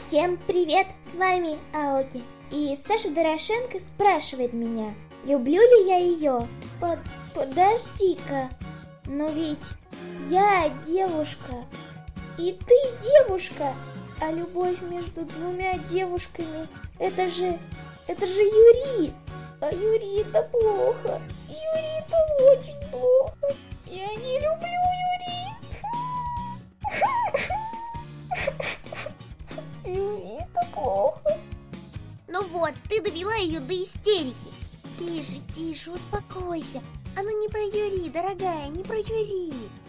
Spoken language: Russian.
Всем привет, с вами Аоки. И Саша Дорошенко спрашивает меня, люблю ли я ее. Подожди-ка, но ведь я девушка, и ты девушка, а любовь между двумя девушками, это же Юрий. А Юрий это плохо, Юрий это очень плохо. Я не люблю Юрия. Юрий это плохо. Ну вот, ты довела ее до истерики. Тише, успокойся. Оно не про Юрия, дорогая, не про Юрия.